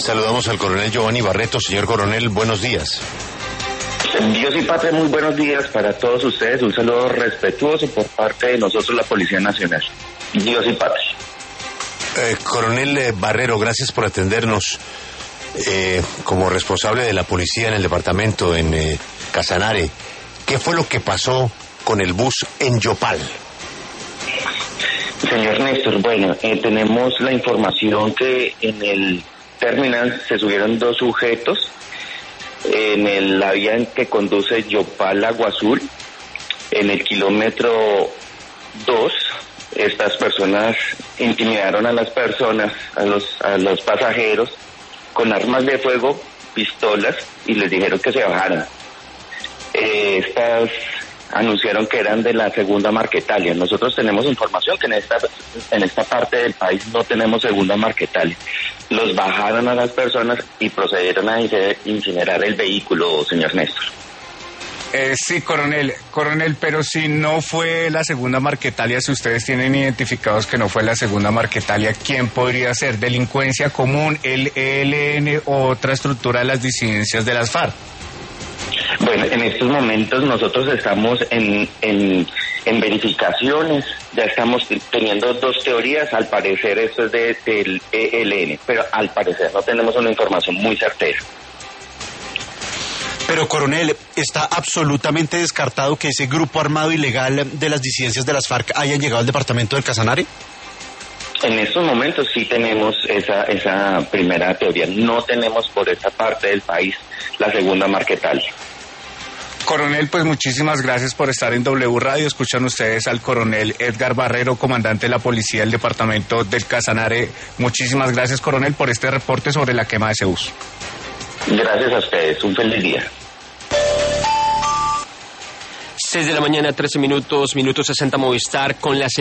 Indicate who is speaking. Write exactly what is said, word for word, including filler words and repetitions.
Speaker 1: Saludamos al coronel Giovanni Barreto. Señor coronel, buenos días.
Speaker 2: Dios y patria, muy buenos días para todos ustedes. Un saludo respetuoso por parte de nosotros, la Policía Nacional. Dios y patria.
Speaker 1: Eh, coronel eh, Barrero, gracias por atendernos. Eh, como responsable de la policía en el departamento, en eh, Casanare, ¿qué fue lo que pasó con el bus en Yopal?
Speaker 2: Señor Néstor, bueno, eh, tenemos la información que en el terminal se subieron dos sujetos en el, la vía en que conduce Yopal a Guazul, en el kilómetro dos. Estas personas intimidaron a las personas, a los, a los pasajeros, con armas de fuego, pistolas, y les dijeron que se bajaran. Eh, estas anunciaron que eran de la segunda Marquetalia. Nosotros tenemos información que en esta en esta parte del país no tenemos segunda Marquetalia. Los bajaron a las personas y procedieron a incinerar el vehículo, señor Néstor.
Speaker 3: Eh, sí, coronel, coronel, pero si no fue la segunda Marquetalia, si ustedes tienen identificados que no fue la segunda Marquetalia, ¿quién podría ser? ¿Delincuencia común, el E L N o otra estructura de las disidencias de las FARC?
Speaker 2: Bueno, en estos momentos nosotros estamos en, en, en verificaciones, ya estamos teniendo dos teorías. Al parecer esto es de, del E L N, pero al parecer no tenemos una información muy certera.
Speaker 4: Pero, coronel, ¿está absolutamente descartado que ese grupo armado ilegal de las disidencias de las FARC hayan llegado al departamento del Casanare?
Speaker 2: En estos momentos sí tenemos esa esa primera teoría. No tenemos por esta parte del país la segunda Marquetalia.
Speaker 3: Coronel, pues muchísimas gracias por estar en W Radio. Escuchan ustedes al coronel Edgar Barrero, comandante de la policía del departamento del Casanare. Muchísimas gracias, coronel, por este reporte sobre la quema de ese bus.
Speaker 2: Gracias a ustedes. Un feliz día.
Speaker 5: seis de la mañana, trece minutos, minuto sesenta Movistar con las